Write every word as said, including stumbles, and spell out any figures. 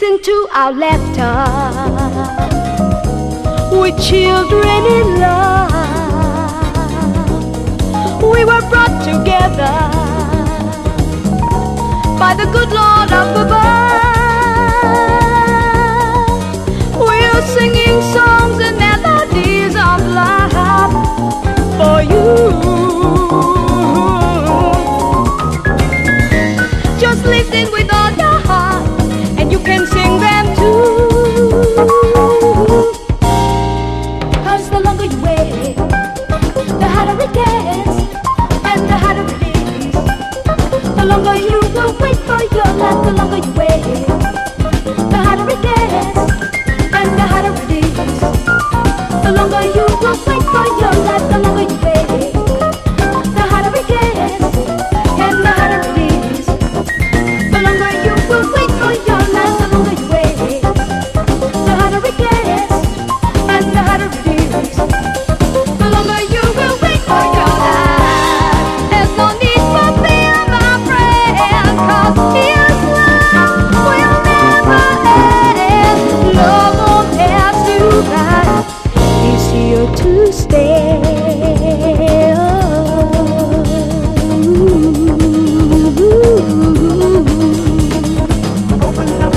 listen to our laughter with children in love. We were brought together by the good Lord up above. We're singing songs and melodies of love for you. Just listen with all your heart, and you can sing that.